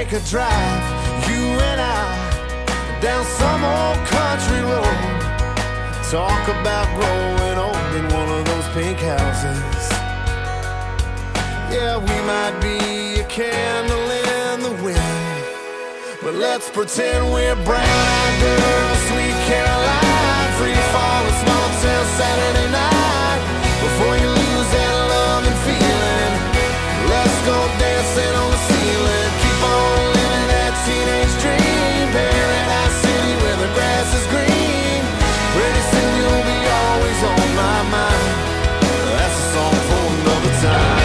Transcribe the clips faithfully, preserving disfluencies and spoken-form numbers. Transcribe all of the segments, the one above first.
take a drive, you and I, down some old country road. Talk about growing old in one of those pink houses. Yeah, we might be a candle in the wind, but let's pretend we're brown-eyed girls, sweet Caroline, free fall, a small town Saturday night. Before you lose that love and feeling, let's go dancing on the ceiling. Keep on living that teenage dream, Paradise City where the grass is green. Pretty soon you'll be always on my mind. That's a song for another time.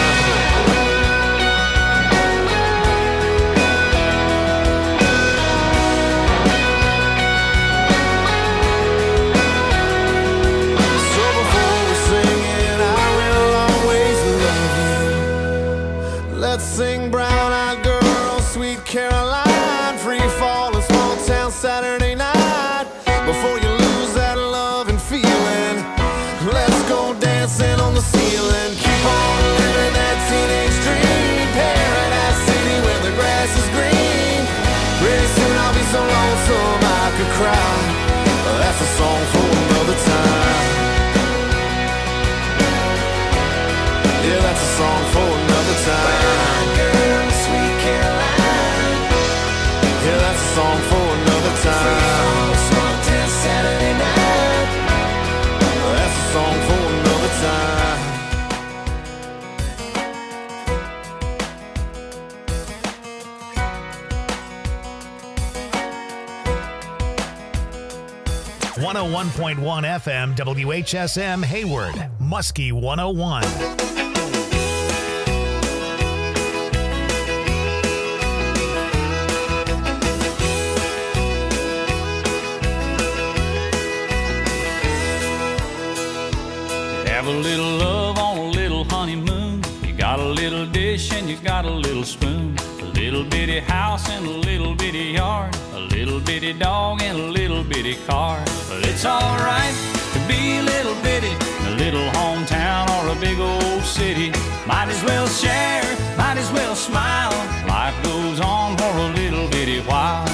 Let's sing brown-eyed girl, sweet Caroline, free fall, a small town Saturday night. Before you lose that love and feeling, let's go dancing on the ceiling. Keep on living that teenage dream, Paradise City where the grass is green. Pretty soon I'll be so lonesome I could cry. That's a song for another time. Yeah, that's a song for another time. Girl, sweet Caroline. Yeah, that's a song for another time. Small town Saturday night. That's a song for another time. one oh one point one F M W H S M Hayward, Muskie one oh one. Have a little love on a little honeymoon. You got a little dish and you got a little spoon. A little bitty house and a little bitty yard. A little bitty dog and a little bitty car. But it's alright to be a little bitty in a little hometown or a big old city. Might as well share, might as well smile. Life goes on for a little bitty while.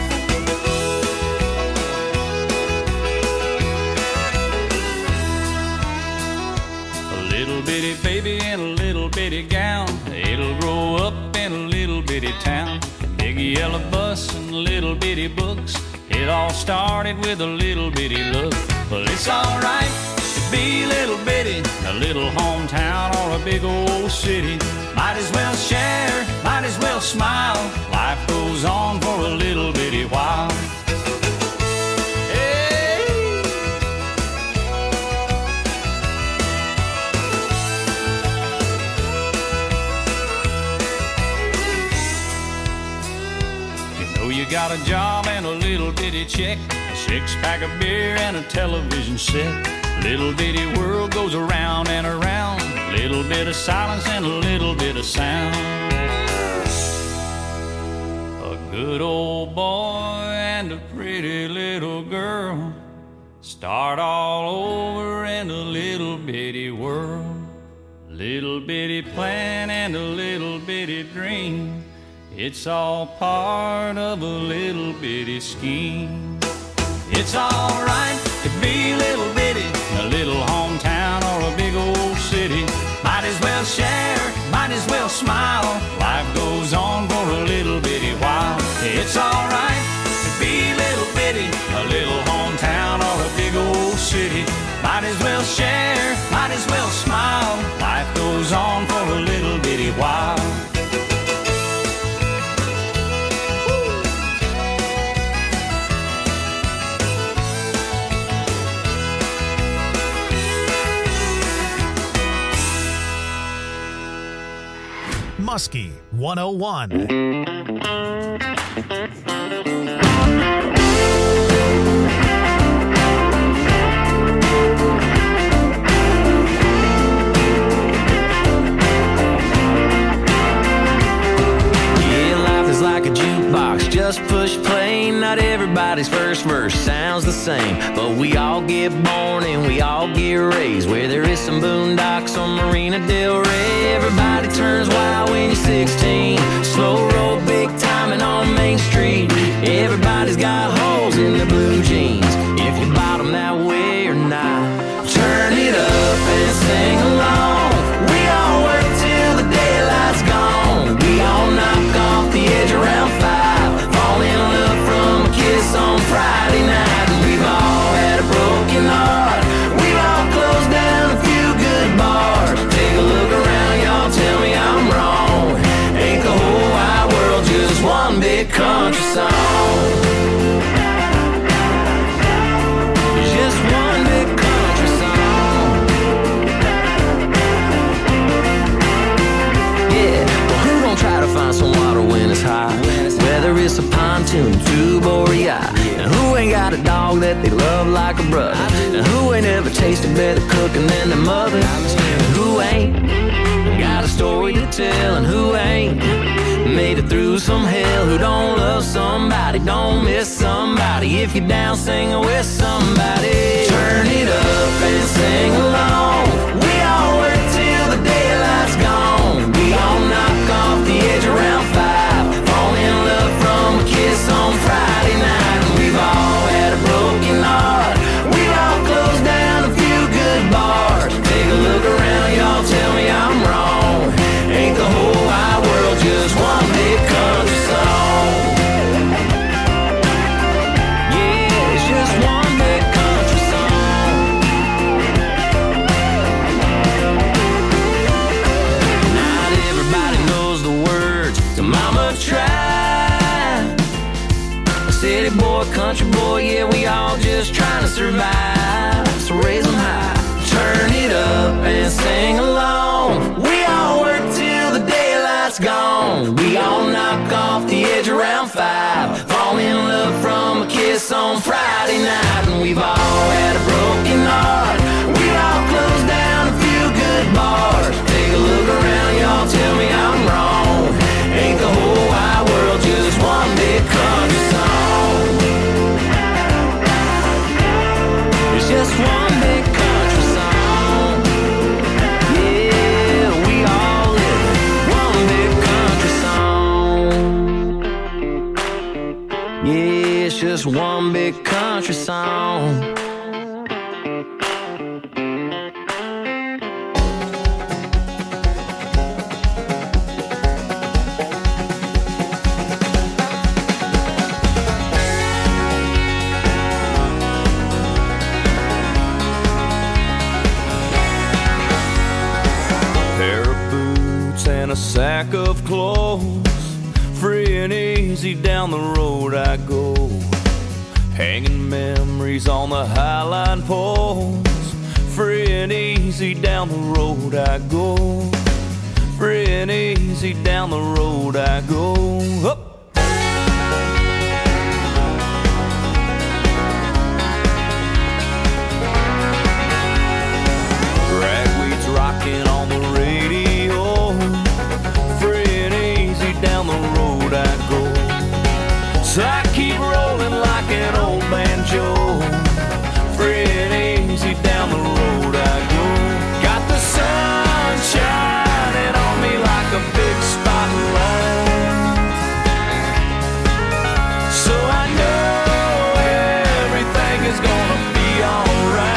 Little bitty baby in a little bitty gown, it'll grow up in a little bitty town. Big yellow bus and little bitty books, it all started with a little bitty look. Well, it's alright to be a little bitty in a little hometown or a big old city. Might as well share, might as well smile. Life goes on for a little bitty while. You got a job and a little bitty check, a six-pack of beer and a television set. Little bitty world goes around and around, little bit of silence and a little bit of sound. A good old boy and a pretty little girl start all over in a little bitty world. Little bitty plan and a little bitty dream, it's all part of a little bitty scheme. It's alright to be a little bitty in a little hometown or a big old city. Might as well share, might as well smile. Life goes on for a little bitty while. It's alright to be a little bitty in a little hometown or a big old city. Might as well share, might as well smile. Life goes on for a little bitty while. Muskie one oh one. Like a jukebox, just push play. Not everybody's first verse sounds the same, but we all get born and we all get raised where there is some boondocks on Marina Del Rey. Everybody turns wild when you're sixteen, slow roll big time and on big country song. Just one big country song. Yeah, well, who gon' try to find some water when it's hot? Whether it's a pontoon, tube, or a yacht. And who ain't got a dog that they love like a brother? And who ain't ever tasted better cooking than their mother? And who ain't got a story to tell? And who ain't made it through some hell? Who don't love somebody, don't miss somebody? If you're down singing with somebody, turn it up and sing along. We all work till the daylight's gone. We all knock off the edge around five, fall in love from a kiss on Friday night. And we've all had a broken heart, we've all closed down a few good bars. Take a look around, y'all, tell me I'm wrong. Ain't the whole wide world just one big country song? Yeah, it's just one big country song. Not everybody knows the words to Mama Tried. A city boy, country boy, yeah, we all just trying to survive. So raise them high, turn it up and sing along. We all work till the daylight's gone. We all knock off the edge around five, fall in love from a kiss on Friday night. And we've all had a broken heart, we've all closed down a few good bars. Take a look around, y'all, tell me I'm wrong. Ain't the whole wide world just one big country song? It's just one big country song. Yeah, we all live one big country song. Yeah, it's just one big country song. A sack of clothes, free and easy down the road I go, hanging memories on the highline poles. Free and easy down the road I go, free and easy down the road I go. Up. Ragweed's rocking on the radio, down the road I go. So I keep rolling like an old banjo, free and easy down the road I go. Got the sun shining on me like a big spotlight, so I know everything is gonna be alright.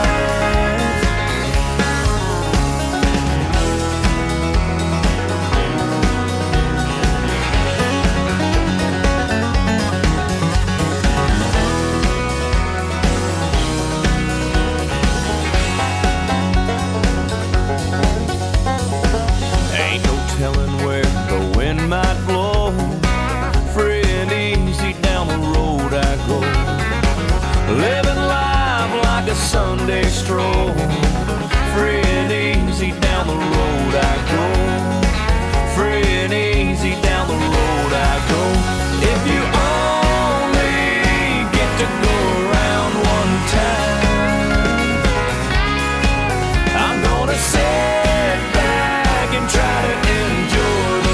Might blow, free and easy down the road I go, living life like a Sunday stroll. Free and easy down the road I go, free and easy down the road I go. If you only get to go around one time, I'm gonna sit back and try to enjoy the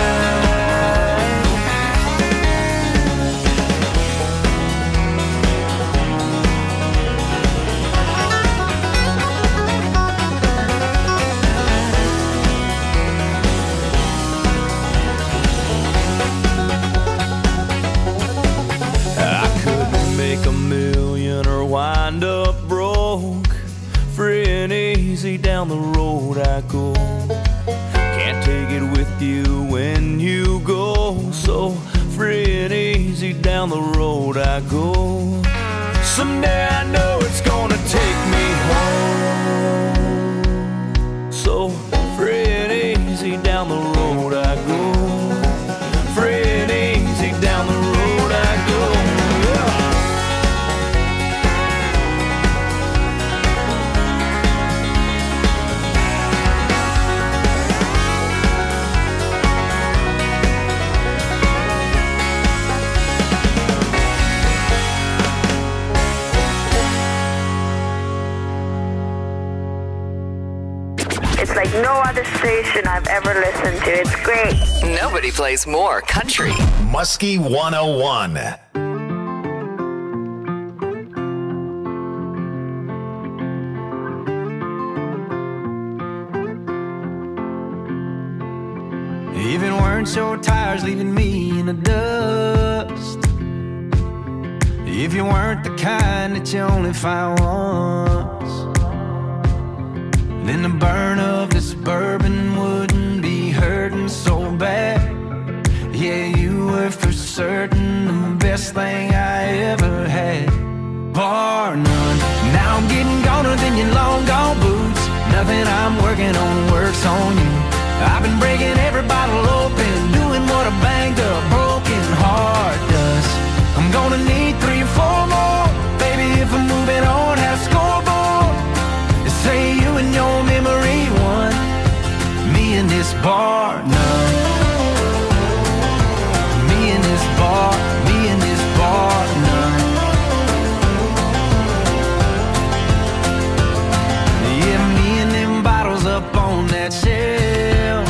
wind up broke, free and easy down the road I go. Can't take it with you when you go, so free and easy down the road I go. Someday I know it's gonna take me home, so free and easy down the road I go, free and easy safest station I've ever listened to. It's great. Nobody plays more country. Muskie one oh one. Even weren't your tires leaving me in the dust. If you weren't the kind that you only find once, then the burn of this bourbon wouldn't be hurting so bad. Yeah, you were for certain the best thing I ever had, bar none. Now I'm getting goner than your long gone boots. Nothing I'm working on works on you. I've been breaking every bottle open, doing what a banged up broken heart does. I'm gonna need three or four more, baby, if I'm moving on, have a scoreboard. Say you and your memory won, me in this bar none. Me in this bar, me in this bar none. Yeah, me and them bottles up on that shelf.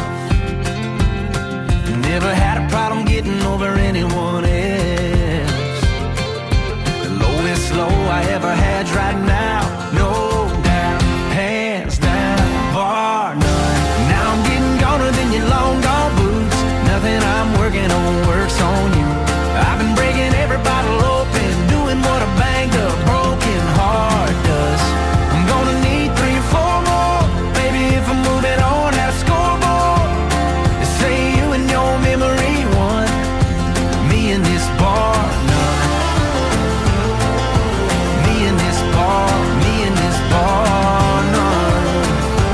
Never had a problem getting over anyone else. The lowest low I ever had's right now, no doubt, hands down, bar none. Now I'm getting goner than your long gone boots. Nothing I'm working on works on you. I've been breaking every bottle open, doing what a banged up broken heart does. I'm gonna need three or four more, baby, if I'm moving on, have a scoreboard. They say you and your memory won, me in this bar none. Me in this bar, me in this bar none.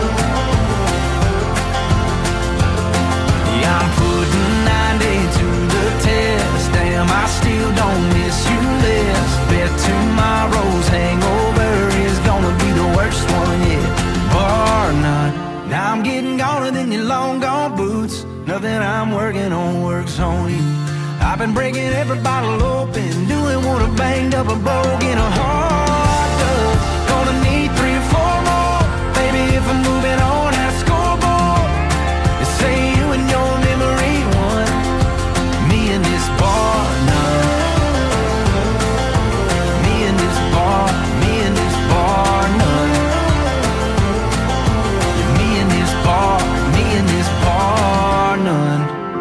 Yeah, I'm putting ninety to the test. Damn, I still don't miss you less. Bet tomorrow's hangover is gonna be the worst one yet, bar none. Now I'm getting goner than your long gone boots. Nothing I'm working on works on you. I've been breaking every bottle open, doing what a banged up a broken heart does. Gonna need three or four more, baby, if I'm moving on, have a scoreboard. They say you and your memory won, me in this bar none. Me in this bar, me in this bar none. Yeah, me in this bar, me in this bar none.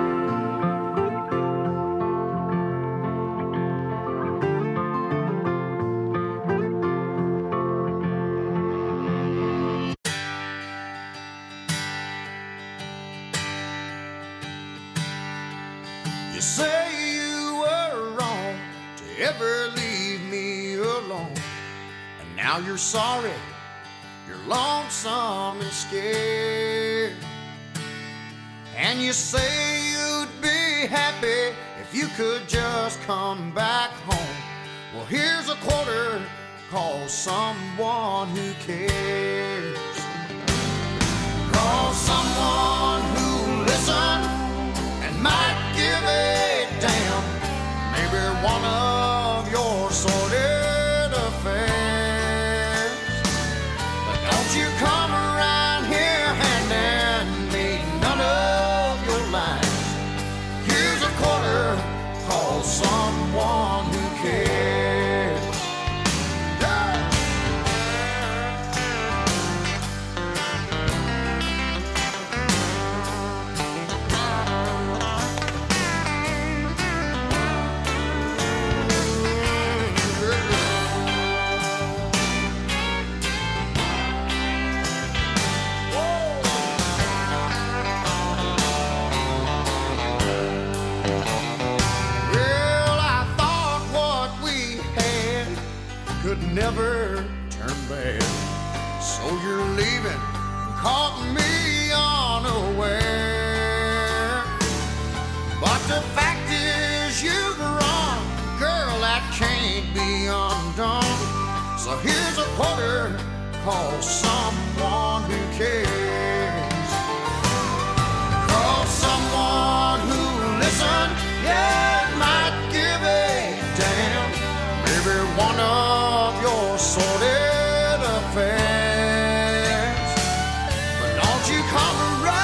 You say you were wrong to ever leave me alone, and now you're sorry, you're lonesome and scared. And you say you'd be happy if you could just come back home. Well, here's a quarter, call someone who cares. Call someone who'll listen and might give a damn. Maybe one of your sordid affairs. But don't you come around here handing me none of your lines. Here's a quarter, call someone who cares. Yeah. Well, I thought what we had could never turn bad. So you're leaving, caught me unaware. But the fact is you've run, girl, that can't be undone. So here's a quarter, call someone who cares. Call someone who listen, yeah, might give a damn. Maybe one of your sordid affairs. But don't you come around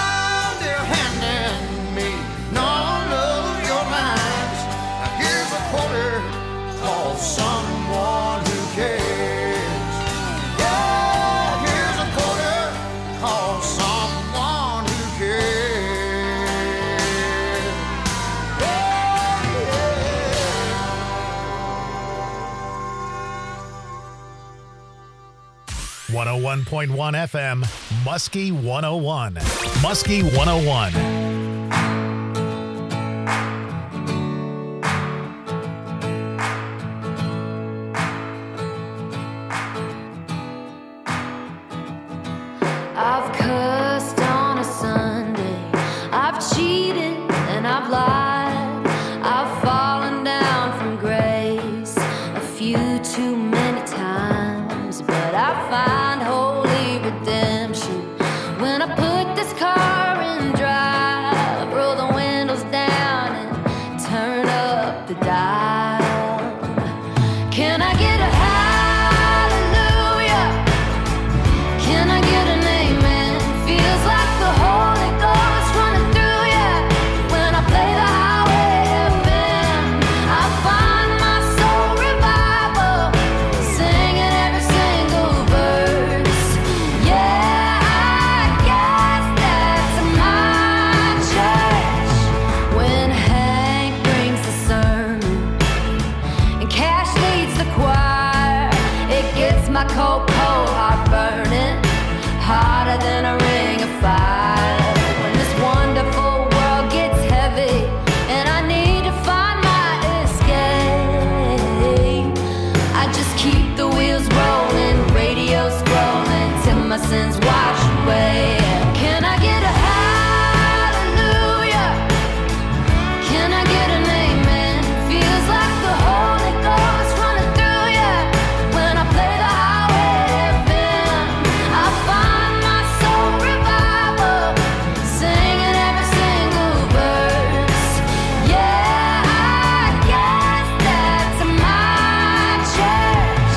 one oh one point one F M, Muskie one oh one. Muskie one oh one. I've cussed on a Sunday, I've cheated and I've lied, I've fallen down from grace a few too many times, but I find holy redemption when I put this car in drive, roll the windows down and turn up the dial. Can I get a hallelujah? Can I get an amen? Feels like the Holy Ghost running through ya when I play the highway F M. I find my soul revival, singing every single verse. Yeah, I guess that's my church. When Hank brings the sermon and Cash leads the choir, it gets my cold, cold heart burning hotter than a ring of fire. When this wonderful world gets heavy and I need to find my escape, I just keep the wheels rolling, radio scrolling till my sins wash away. Can I get a hallelujah? Can I get an amen? Feels like the Holy Ghost running through ya when I play the highway F M. I find my soul revival, singing every single verse. Yeah, I guess that's my church.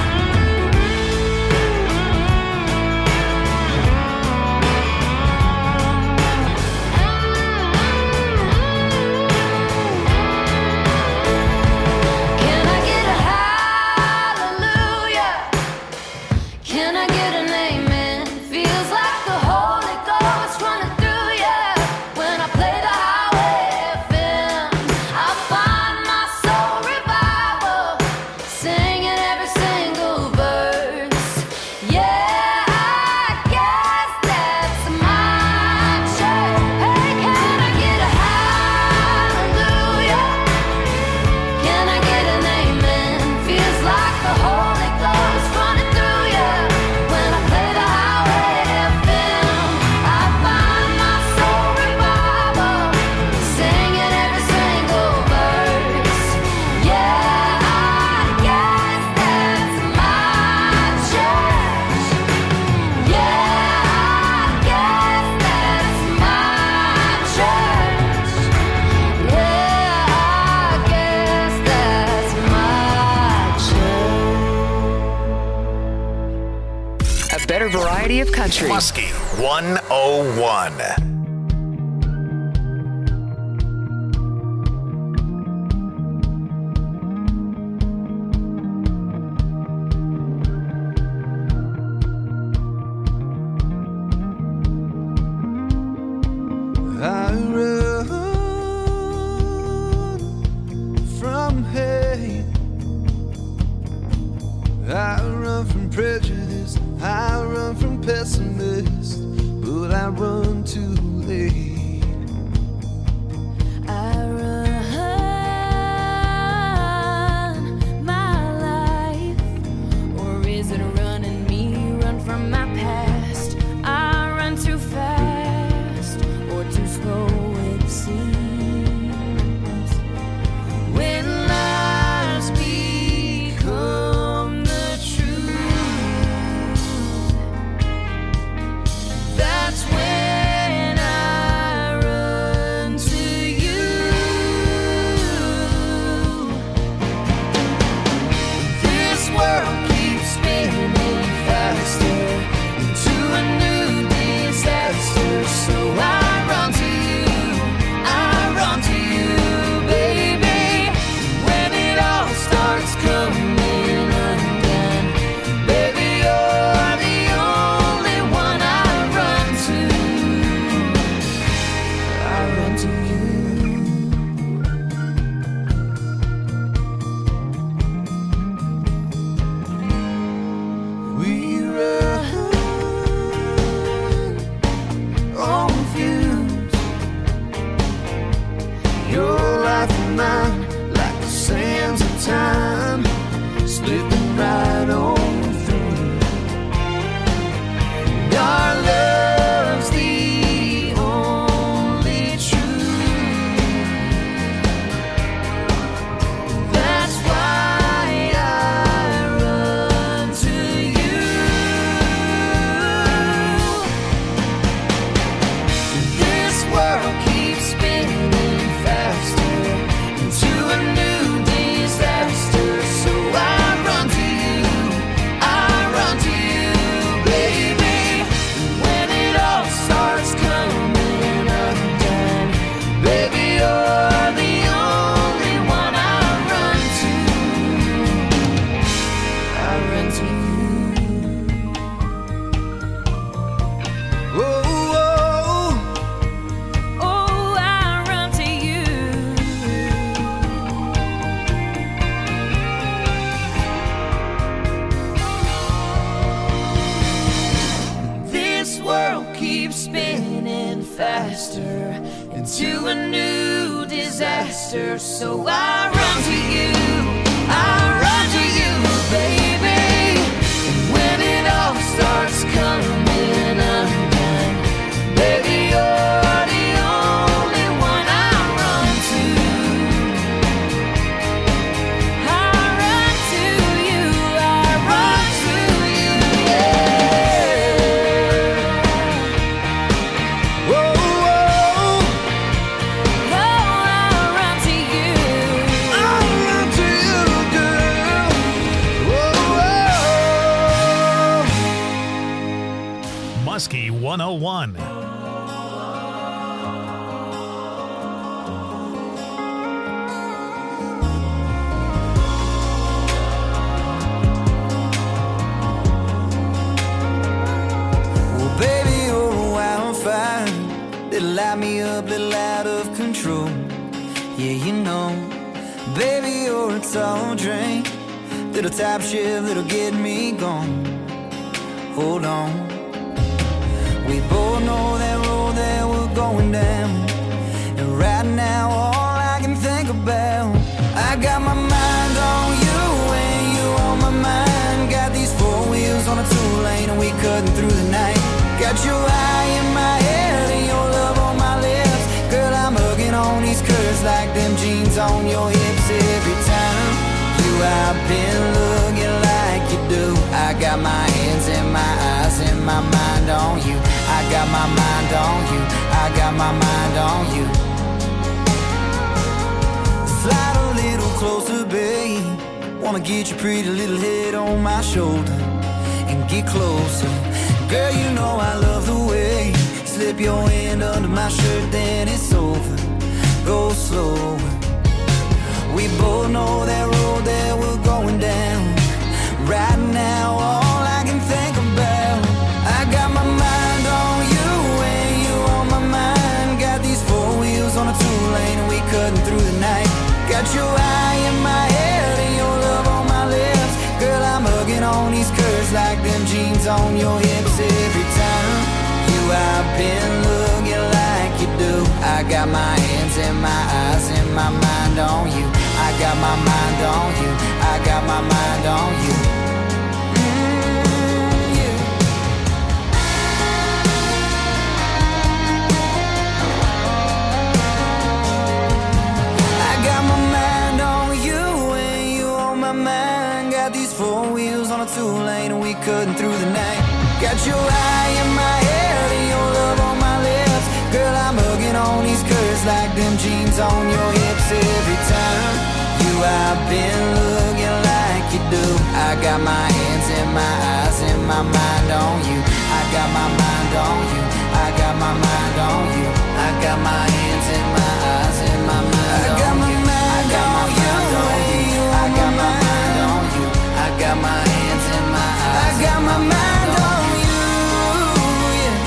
Can I get a hallelujah? Can I get an amen? Feels like the Holy Ghost running through ya when I play the highway F M. I find my soul revival, singing every single verse. Yeah, I guess that's my church. Hey, can I get a hallelujah? Can I get an amen? Feels like the Holy Ghost running through ya when I play the highway F M. I find my soul revival, singing every single verse. Yeah, I guess that's my church. Yeah, I guess that's my church. Yeah, I guess that's my church. A better variety of country. Muskie one oh one. I run from hate. I run from prejudice. I run from pessimists, but I run too late. I run my life, or is it running me? Run from my past. I run too fast, or too slow it seems. When lies become the truth, mind like the sands of time, slipping right on through. And our love's the only truth. That's why I run to you. This world keeps spinning faster into a new disaster, so I run to you, I run to you, baby. When it all starts coming undone, baby, you're the only one I run to. I run to you. Whoa, whoa. Oh, I run to you. This world keeps spinning faster into a new disaster, so I run to you, I run to you, baby. And when it all starts coming undone, baby, you're the only one I run to. I run to you. I run to you. Whoa, whoa. Oh, I run to you. I run to you, girl. Whoa, whoa. Muskie one oh one. Well, baby, you're a wildfire that'll light me up, little out of control. Yeah, you know, baby, you're a tall drink, little top shift that'll get me gone. Hold on, we both know that road that we're going down, and right now all I can think about, I got my mind on you and you on my mind. Got these four wheels on a two-lane and we cutting through the night. Got your eye in my head and your love on my lips. Girl, I'm hugging on these curves like them jeans on your hips. Every time you I've been looking like you do. I got my hands and my eyes and my mind on you. I got my mind on you. I got my mind on you. Slide a little closer, babe. Wanna get your pretty little head on my shoulder and get closer. Girl, you know I love the way you slip your hand under my shirt, then it's over. Go slow. We both know that road that we're going down. Right now, all I can think about, I got my mind on you and you on my mind. Got these four wheels on a two-lane and we cutting through the night. Got your eye in my head and your love on my lips. Girl, I'm hugging on these curves like them jeans on your hips. Every time you I've been looking like you do. I got my hands and my eyes and my mind on you. I got my mind on you. I got my mind on you. Mm, yeah. I got my mind on you and you on my mind. Got these four wheels on a two-lane and we cutting through the night. Got your eye in my head and your love on my lips. Girl, I'm hugging on these curves like them jeans on your hips. Every time you I've been looking like you do. I got my hands and my eyes and my mind on you. I got my mind on you. I got my mind on you. I got my hands and my eyes and my mind on you. I got my mind on you. I got my mind on you. I got my hands and my eyes. I got my mind on you. Yeah.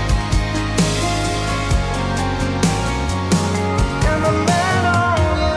Got my mind on you.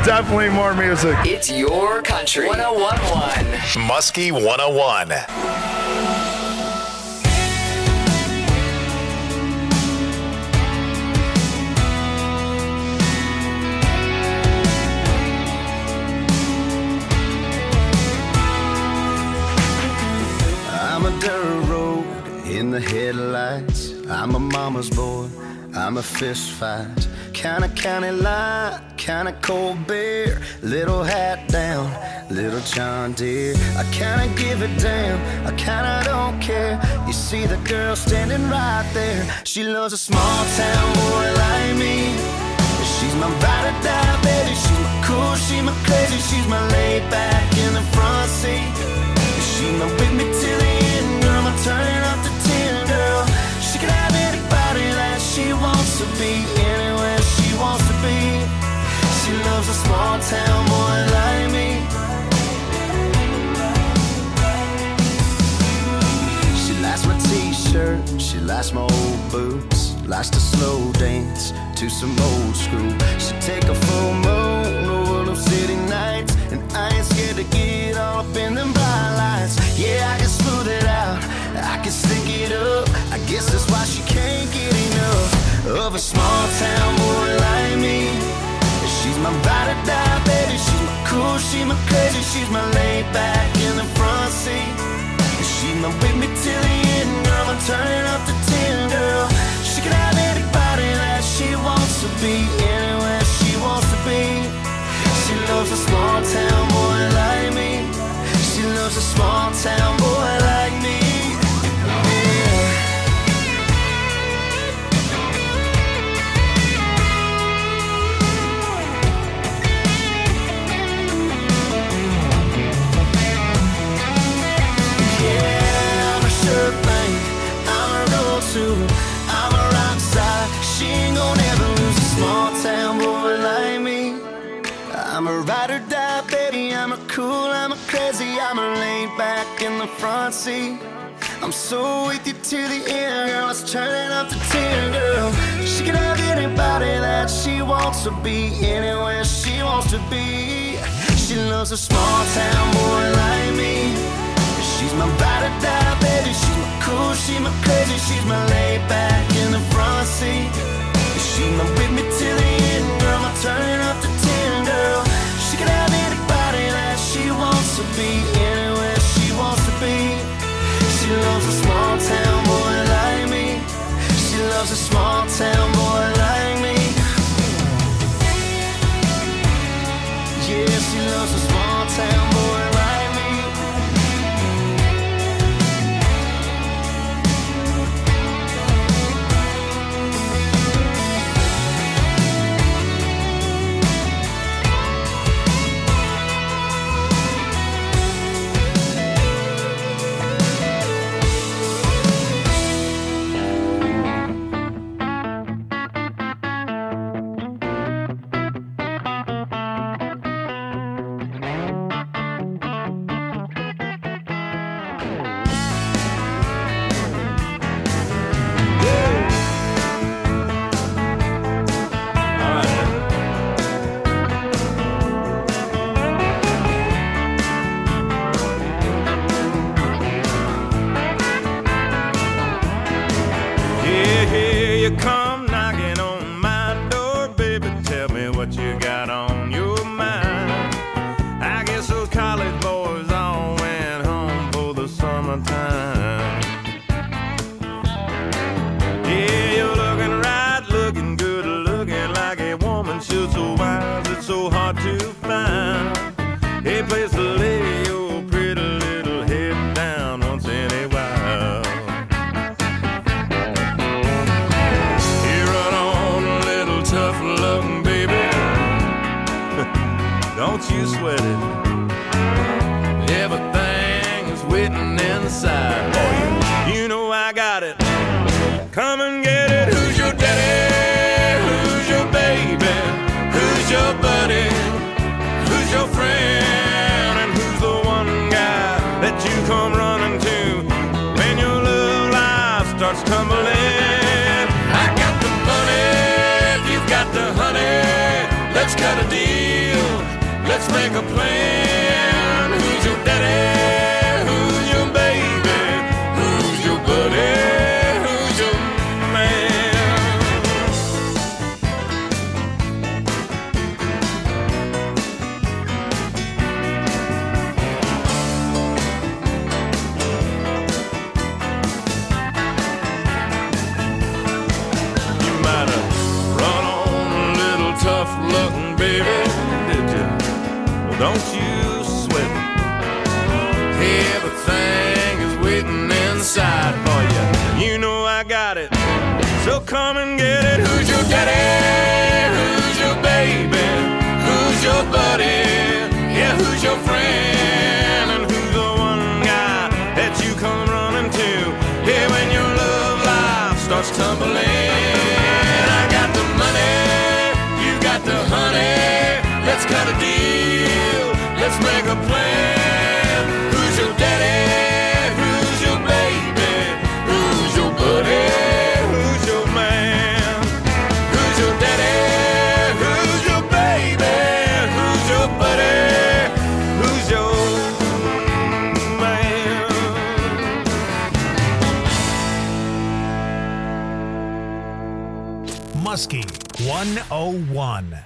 Definitely more music. It's your country. one oh one point one. Muskie one oh one. I'm a dirt road in the headlights. I'm a mama's boy. I'm a fist fight. Kinda county line, kinda cold beer. Little hat down, little John Deere. I kinda give a damn, I kinda don't care. You see the girl standing right there. She loves a small town boy like me. She's my ride or die, baby. She's my cool, she's my crazy. She's my laid back in the front seat. She's my with me till the end, girl. I'm turning up to ten, girl. She can have anybody that she wants to be, anywhere she wants to be. She loves a small town boy like me. She likes my t-shirt, she likes my old boots, likes to slow dance to some old school. She take a full moon over them city nights, and I ain't scared to get all up in them bright lights. Yeah, I can smooth it out, I can stick it up. I guess that's why she can't get enough of a small town boy like me. She's my ride or die, baby. She's my cool, she's my crazy. She's my laid back in the front seat. She's my with me till the end, girl. I'm turning up to ten, girl. She can have anybody that she wants to be, anywhere she wants to be. She loves a small town boy like me. She loves a small town boy like me. I'm a rock star. She ain't gonna ever lose a small town boy like me. I'm a ride or die, baby. I'm a cool, I'm a crazy. I'm a laid back in the front seat. I'm so with you to the end, girl. Let's turn it up to ten, girl. She can have anybody that she wants to be, anywhere she wants to be. She loves a small town boy like me. She's my ride or die, baby. She's my cool, she's my crazy. She's my laid back in the front seat. She's my with me till the end, girl. I'm turning up to ten, girl. She can have anybody that she wants to be, anywhere she wants to be. She loves a small town boy like me. She loves a small town boy like me. Yeah, she loves a small town boy like me. Don't you sweat it. Everything is waiting inside for you. You know I got it. Come and get it. Who's your daddy? Who's your baby? Who's your buddy? Who's your friend? And who's the one guy that you come running to when your love life starts tumbling? I got the money, if you've got the honey, let's cut a deal. don't you sweat it. Everything is waiting inside for you. You know I got it, so come and get it. Who's your daddy? Who's your baby? Who's your buddy? Yeah, who's your friend? And who's the one guy that you come running to? Yeah, when your love life starts tumbling. I got the money, you got the honey. Let's cut a deal, let's make a plan. Who's your daddy? Who's your baby? Who's your buddy? Who's your man? Who's your daddy? Who's your baby? Who's your buddy? Who's your man? Muskie one oh one.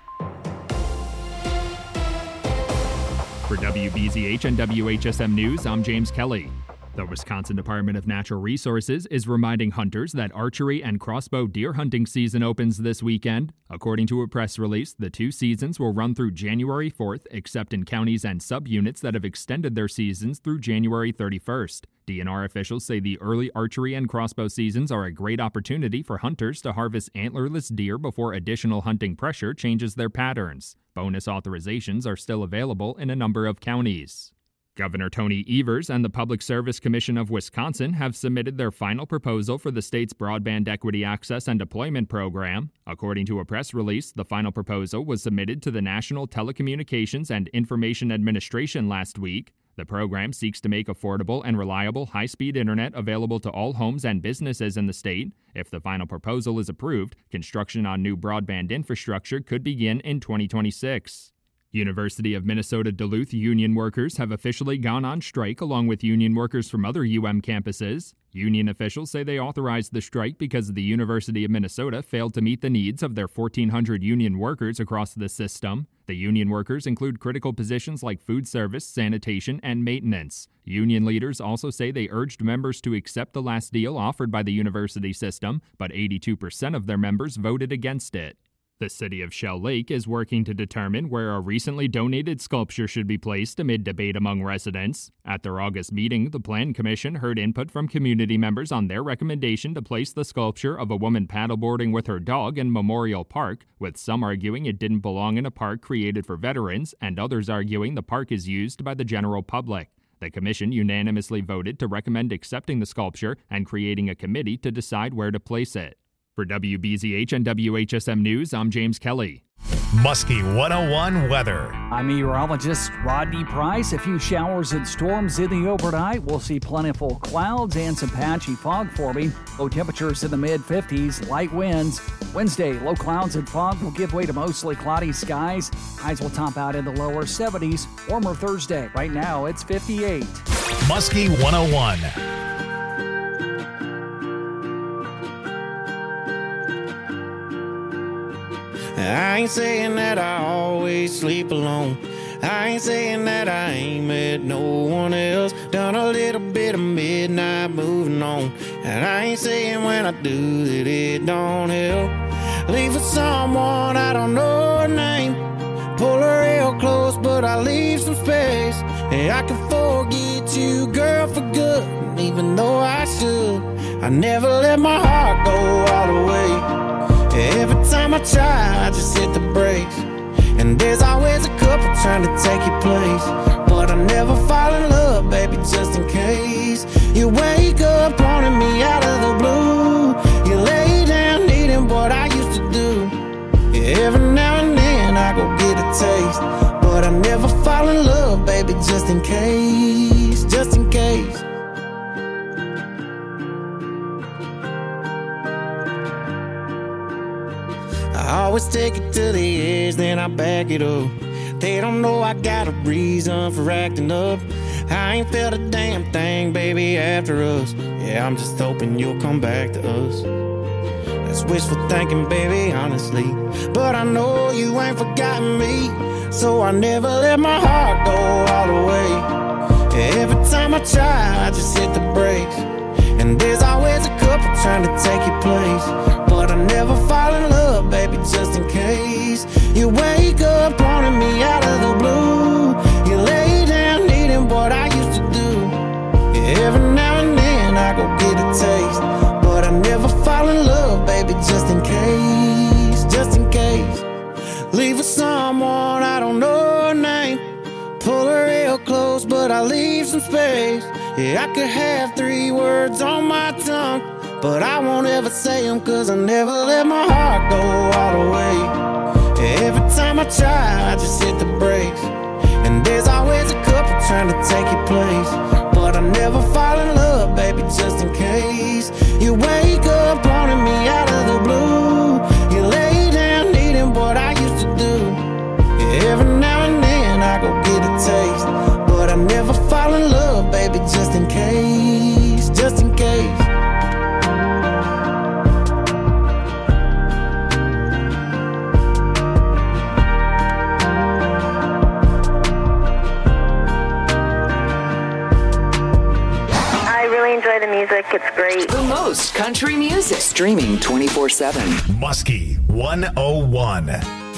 For W B Z H and W H S M News, I'm James Kelly. The Wisconsin Department of Natural Resources is reminding hunters that archery and crossbow deer hunting season opens this weekend. According to a press release, the two seasons will run through January fourth, except in counties and subunits that have extended their seasons through January thirty-first. D N R officials say the early archery and crossbow seasons are a great opportunity for hunters to harvest antlerless deer before additional hunting pressure changes their patterns. Bonus authorizations are still available in a number of counties. Governor Tony Evers and the Public Service Commission of Wisconsin have submitted their final proposal for the state's Broadband Equity Access and Deployment Program. According to a press release, the final proposal was submitted to the National Telecommunications and Information Administration last week. The program seeks to make affordable and reliable high-speed internet available to all homes and businesses in the state. If the final proposal is approved, construction on new broadband infrastructure could begin in twenty twenty-six. University of Minnesota Duluth union workers have officially gone on strike along with union workers from other U M campuses. Union officials say they authorized the strike because the University of Minnesota failed to meet the needs of their fourteen hundred union workers across the system. The union workers include critical positions like food service, sanitation, and maintenance. Union leaders also say they urged members to accept the last deal offered by the university system, but eighty-two percent of their members voted against it. The city of Shell Lake is working to determine where a recently donated sculpture should be placed amid debate among residents. At their August meeting, the Plan Commission heard input from community members on their recommendation to place the sculpture of a woman paddleboarding with her dog in Memorial Park, with some arguing it didn't belong in a park created for veterans and others arguing the park is used by the general public. The commission unanimously voted to recommend accepting the sculpture and creating a committee to decide where to place it. For W B Z H and W H S M News, I'm James Kelly. Muskie one oh one weather. I'm meteorologist Rodney Price. A few showers and storms in the overnight. We'll see plentiful clouds and some patchy fog forming. Low temperatures in the mid fifties, light winds. Wednesday, low clouds and fog will give way to mostly cloudy skies. Highs will top out in the lower seventies. Warmer Thursday. Right now, it's fifty-eight. Muskie one oh one. I ain't saying that I always sleep alone. I ain't saying that I ain't met no one else. Done a little bit of midnight moving on. And I ain't saying when I do that it don't help. Leave for someone I don't know her name. Pull her real close but I leave some space. And I can forget you, girl, for good. Even though I should, I never let my heart go all the way. Every time I try, I just hit the brakes. And there's always a couple trying to take your place. But I never fall in love, baby, just in case. You wake up wanting me out of the blue. You lay down needing what I used to do. Yeah, every now and then I go get a taste. But I never fall in love, baby, just in case. Just in case. I always take it to the edge, then I back it up. They don't know I got a reason for acting up. I ain't felt a damn thing, baby, after us. Yeah, I'm just hoping you'll come back to us. That's wishful thinking, baby, honestly. But I know you ain't forgotten me. So I never let my heart go all the way. Every time I try, I just hit the brakes. And there's always a couple trying to take your place. But I never fall in love, baby, just in case. You wake up wanting me out of the blue. baby, just in case, just in case. Leave with someone, I don't know her name. Pull her real close, but I leave some space. Yeah, I could have three words on my tongue, but I won't ever say them, cause I never let my heart go all the way. Every time I try, I just hit the brakes, and there's always a couple trying to take your place. But I never fall in love, baby, just in case. You wake up wanting me out of the blue. You lay down needing what I used to do. Yeah, every now and then I go get a taste, but I never fall in love, baby, just in case, just in case. Enjoy the music. It's great. The most country music. Streaming twenty-four seven. Muskie one oh one.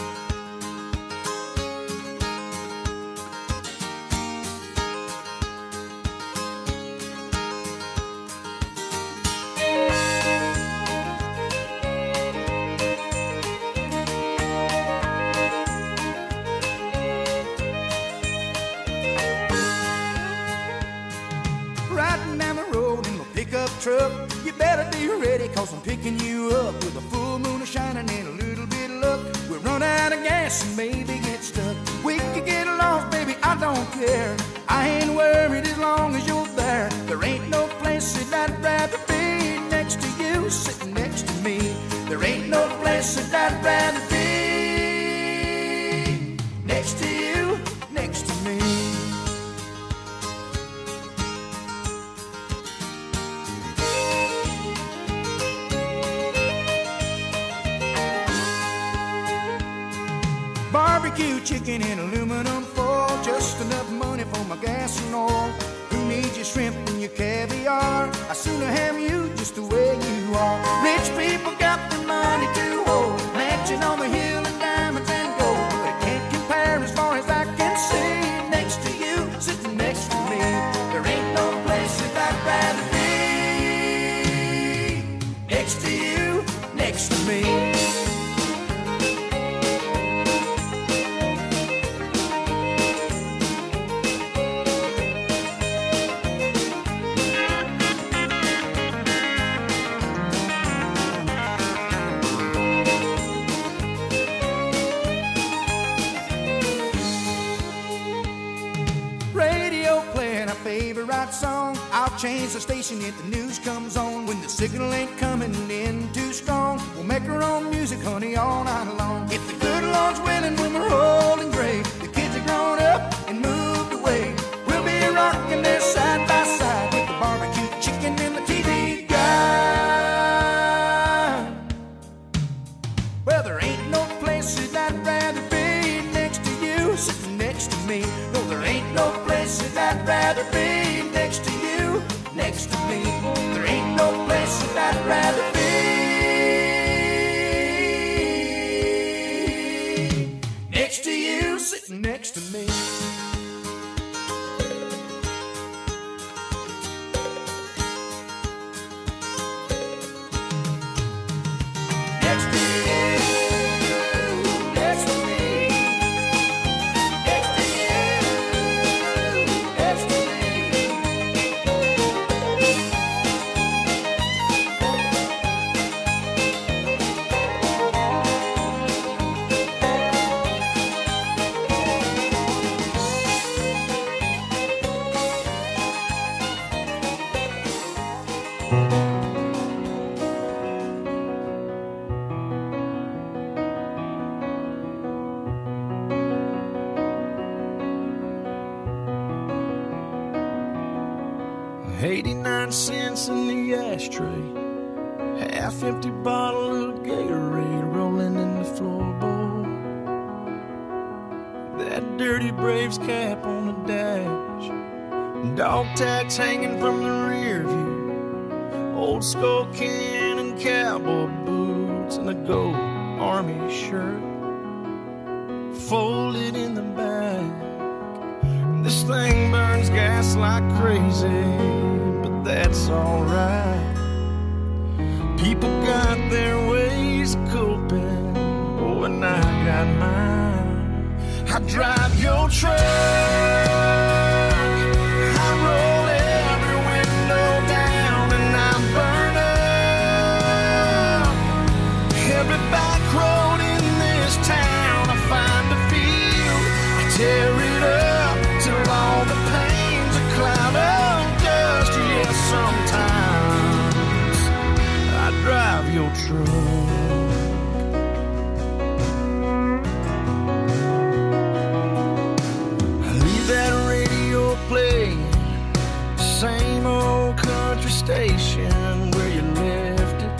Truck, you better be ready, cause I'm picking you up with a full moon shining and a little bit of luck. We'll run out of gas and maybe get stuck. We could get lost, baby, I don't care. I ain't worried as long as you're there. There ain't no place that I'd rather be next to you, sitting next to me. There ain't no place that I'd rather be next to you, next to me. Barbecue chicken in aluminum foil, just enough money for my gas and oil. Who needs your shrimp and your caviar? I sooner have you just the way you are. Rich people got their money to hold, mansion on the hill and diamonds and gold, but it can't compare as far as I can see. Next to you, sitting next to me, there ain't no place that I'd rather be. Next to you, next to me. Song. I'll change the station if the news comes on. When the signal ain't coming in too strong, we'll make our own music, honey, all night long. If the good Lord's willing, when we're old and gray, the kids are grown up and moved away, we'll be rocking there side by side with the barbecue chicken and the T V guide. Well, there ain't no place that I'd rather be next to you, sitting next to me. No, there ain't no place that I'd rather be next to you, next to me. There ain't no place that I'd rather be next to you, sitting next to me. eighty-nine cents in the ashtray, half empty bottle of Gatorade rolling in the floorboard. That dirty Braves cap on the dash, dog tags hanging from the rear view, old skull can and cowboy boots, and a gold army shirt folded in the back. This thing burns gas like crazy, but that's alright. People got their ways of coping, oh, and I got mine. I drive your truck, I roll every window down, and I burn up every back road in this town. I find a field, I tear it up till all the pain's a cloud of dust. Yes, sometimes I drive your truck. Play same old country station where you left it.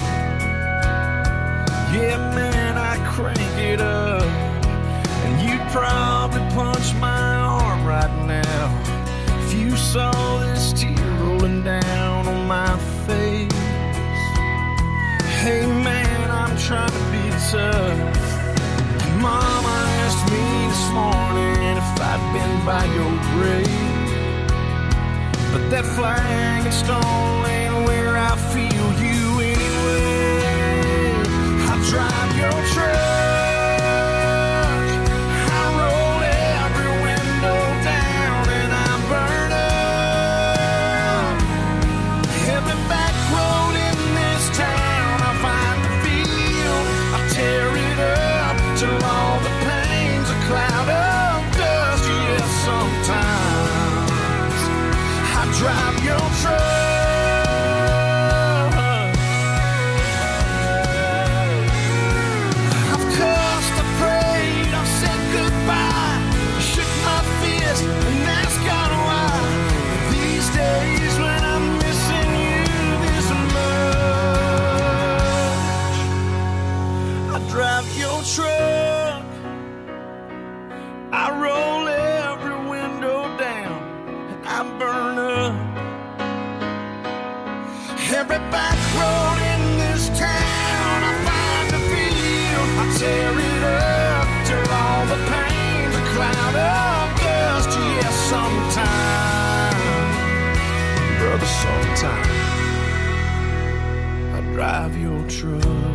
Yeah, man, I crank it up, and you'd probably punch my arm right now if you saw this tear rolling down on my face. Hey, man, I'm trying to be tough. Mama asked me this morning if I'd been by your grave, but that flag and stone ain't where I feel you anyway. I drive your truck, I roll every window down, and I burn up every back road in this town. I find the field, I tear it up till all the pain's a cloud of dust. Yes, sometimes I drive your truck. I've cussed, I prayed, I've said goodbye, shook my fist and asked God why. These days when I'm missing you this much, I drive your truck, I roll every window down, and I burn up every back road in this town. I find a field, I tear it up till all the pain's a cloud of dust. Yes, sometime, brother, sometime I drive your truck.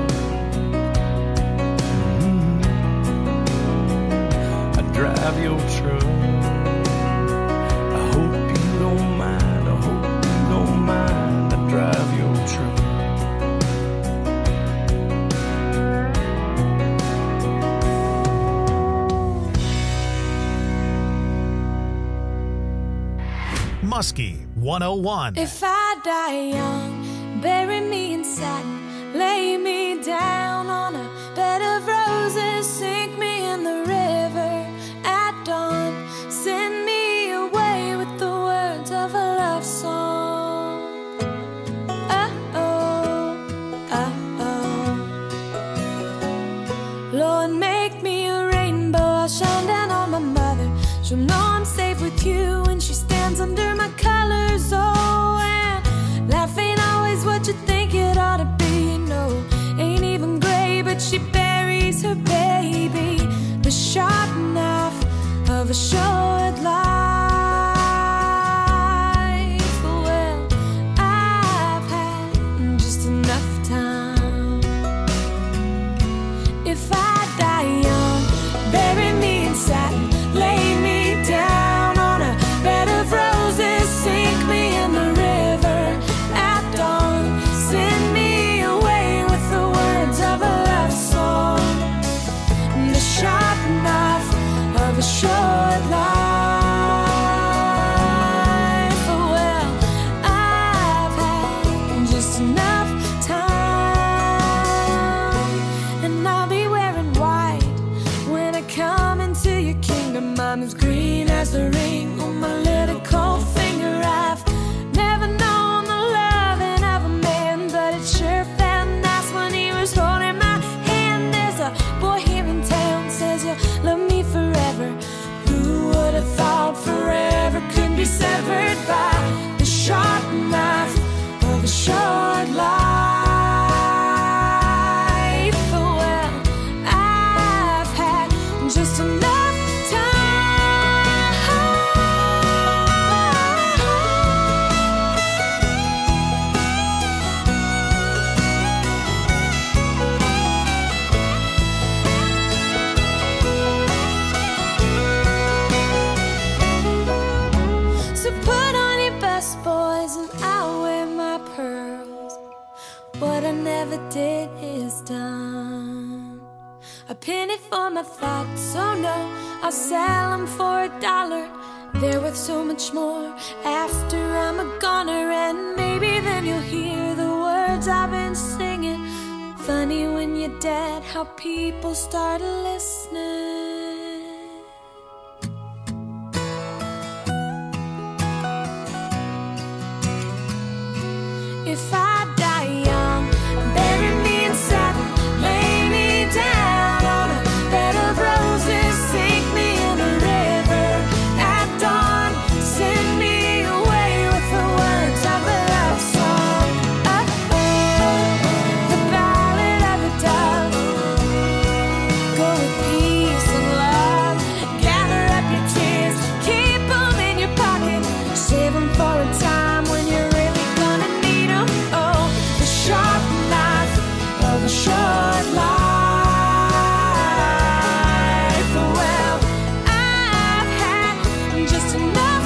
Drive your truck. I hope you don't mind, I hope you don't mind. I drive your truck. Muskie one oh one. If I die young, bury me in satin, lay me down on a bed of roses, sink me in the river at dawn, send me away with the words of a love song. Uh-oh, uh-oh. Lord, make me a rainbow, I'll shine down on my mother. She'll know I'm safe with you when she stands under my colors. Oh, and life ain't always what you think it ought to be. No, ain't even gray, but she buries her baby. The sharp knife of a short life. Well, I've had just enough time. If I die young, bury me in satin, lay me down on a bed of roses, sink me in the river at dawn, send me away with the words of a love song. it's done. A penny for my thoughts, oh no, I'll sell them for a dollar. They're worth so much more after I'm a goner. And maybe then you'll hear the words I've been singing. Funny when you're dead, how people start listening. If I die young, bury me in satin, lay me down on a bed of roses, sink me in a river at dawn, send me away with the words of a love song. Oh, oh, the ballad of the dove. Go with peace and love, gather up your tears, keep them in your pocket, save them for a time when you're really gonna need them. Oh, the sharp knife of a short life. Well, I've had just enough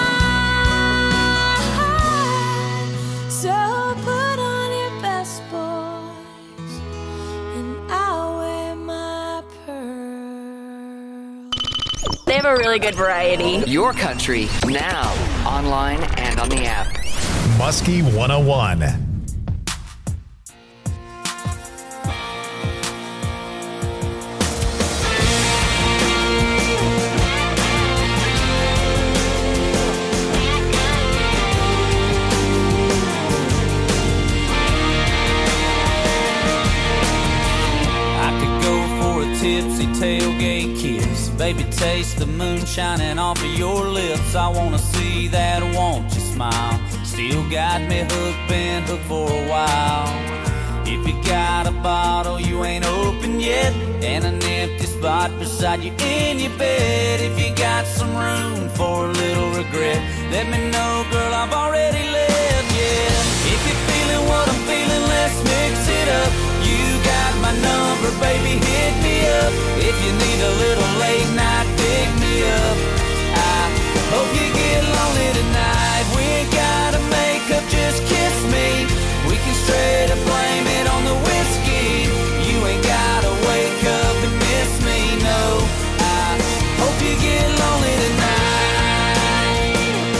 time. So put on your best, boys, and I'll wear my pearl. They have a really good variety. Your country, now, online and on the app. Muskie one oh one. I could go for a tipsy tailgate kiss. Baby, taste the moon shining off of your lips. I wanna see that won't you smile. Still got me hooked, been hooked for a while. If you got a bottle you ain't open yet, and an empty spot beside you in your bed, if you got some room for a little regret, let me know, girl, I've already left, yeah. If you're feeling what I'm feeling, let's mix it up. You got my number, baby, hit me up. If you need a little late night, pick me up. I hope you get lonely tonight. We ain't gotta make up, just kiss me. We can straight up blame it on the whiskey. You ain't gotta wake up and miss me, no. I hope you get lonely tonight.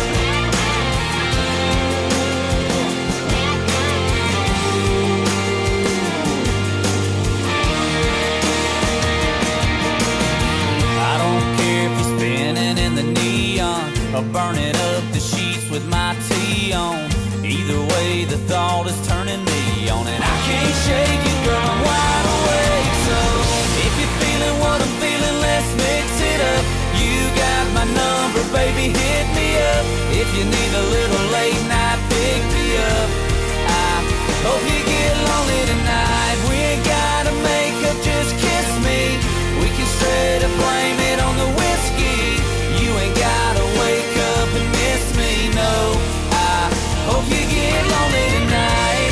I don't care if you're spinning in the neon or burning up the sheets with my tea on. Either way, the thought is turning me on, and I can't shake it, girl, I'm wide awake. So if you're feeling what I'm feeling, let's mix it up. You got my number, baby, hit me up. If you need a little late night, pick me up. I hope you get lonely tonight. We ain't gotta make up, just kiss me. We can straight up blame it on the whiskey. You ain't gotta wake up and miss me, no. I hope you get lonely tonight.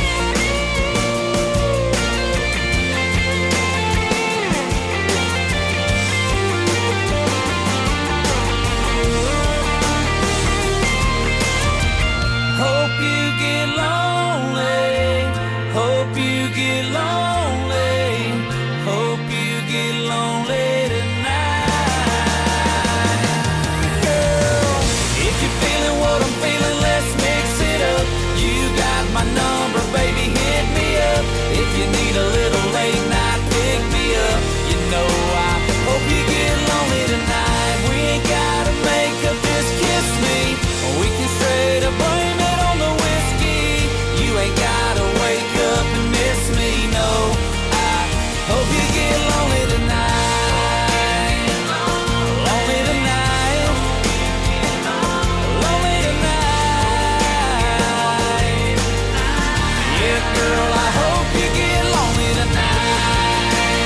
Hope you get lonely. Hope you get lonely. Hope you get lonely tonight. Girl, if you're feeling what I'm feeling, let's mix it up. You got my number, baby, hit me up. If you need a little late night, pick me up. You know I hope you get lonely tonight. We ain't gotta make up, just kiss me. We can straight up blame it on the whiskey. You ain't gotta wake up and miss me, no. I hope you get lonely tonight. Lonely tonight. Lonely tonight. Yeah, girl, I hope you get lonely tonight.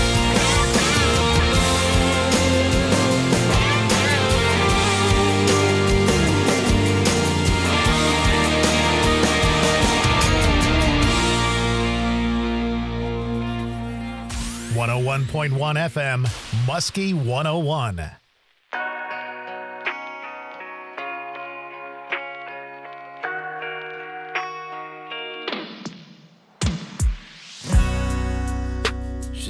one oh one point one F M, Muskie one oh one.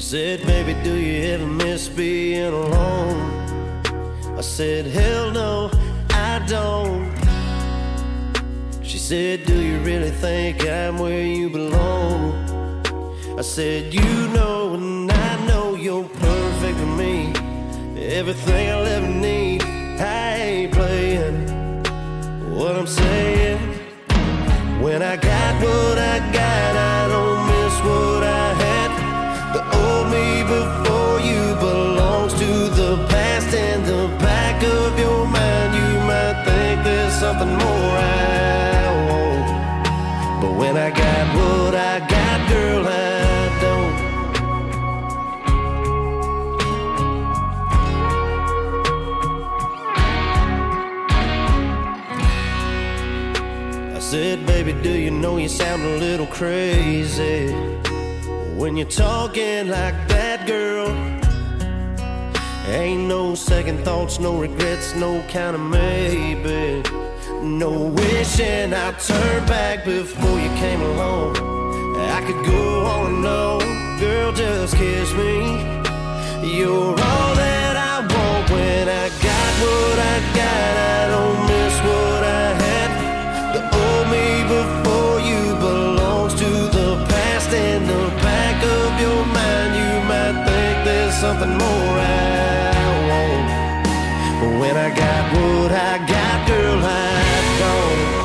said, baby, do you ever miss being alone? I said, hell no, I don't. She said, do you really think I'm where you belong? I said, you know and I know you're perfect for me. Everything I'll ever need. I ain't playing what I'm saying. When I got what I got, I don't miss what I had. The old me before you belongs to the past. In the back of your mind, you might think there's something more I want. But when I got what I got, girl, I don't. I said, baby, do you know you sound a little crazy when you're talking like that, girl? Ain't no second thoughts, no regrets, no kind of maybe. No wishing I'd turn back before you came along. I could go on and on, girl, just kiss me. You're all that I want. When I got what I got, I don't miss what I had. The old me before you belongs to the past. In the back of your mind, you might think there's something more I want. But when I got what I got, girl, I don't.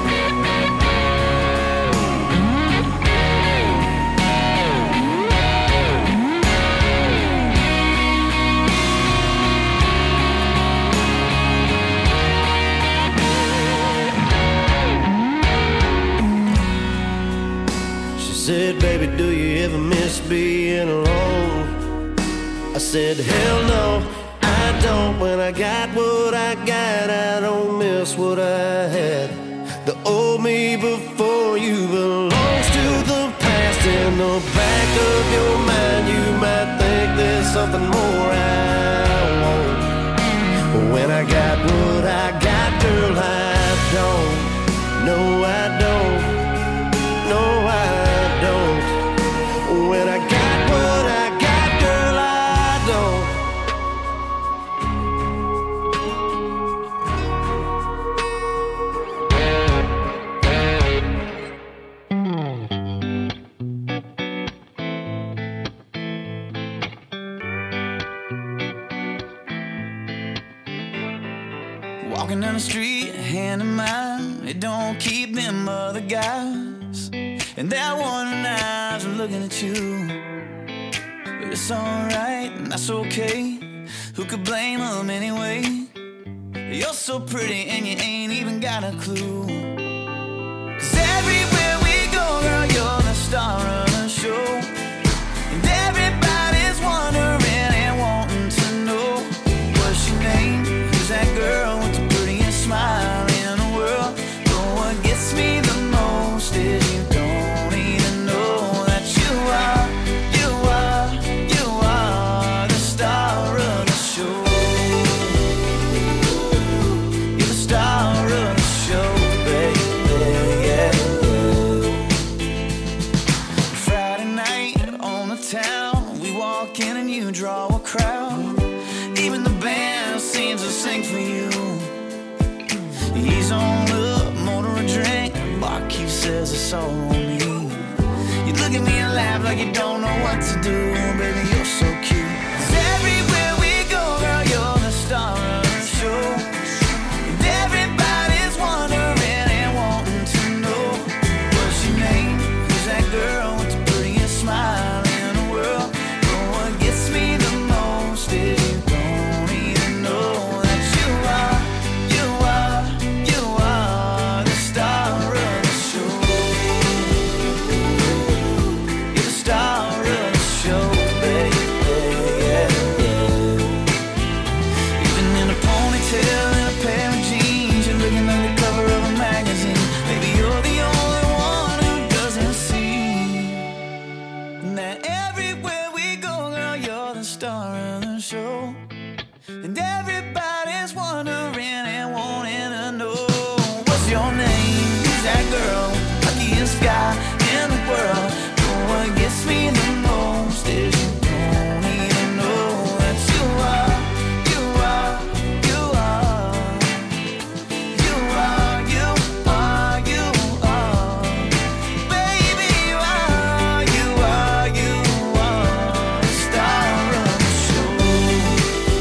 Said, baby, do you ever miss being alone? I said, hell no, I don't. When I got what I got, I don't miss what I had. The old me before you belongs to the past. In the back of your mind, you might think there's something more I want. But when I got what I got, girl, I don't. No, I don't. No, I don't. When I got what I got, girl, I don't. Walking down the street, hand in mine, it don't keep them other guys. And they're wondering eyes are looking at you. But it's alright, and that's okay. Who could blame them anyway? You're so pretty and you ain't even got a clue. Cause everywhere we go, girl, you're the star of the show. And everybody's wondering and wanting to know, what's your name? Who's that girl with the prettiest smile in the world? But what gets me the most is you don't even know that you are, you are, you are the star of the show. You're the star of the show, baby, yeah, yeah. Friday night on the town, we walk in and you draw a crowd. Even the band seems to sing for you. He's on up, motor a drink, barkeep says it's all on me. You look at me and laugh like you don't know what to do. Baby, you're so cute. 'Cause everywhere we go, girl, you're the star of the show. And everybody's wondering and wanting to know, what's your name? Who's that girl with the prettiest smile in the world? But what gets me the most is you don't even know that you are, you are, you are the star of the show. You're the star of the show, baby, yeah, yeah. Even in a ponytail and a pair of jeans, you're looking like the cover of a magazine. Baby, you're the only one who doesn't see that everywhere we go, girl, you're the star of the show. And every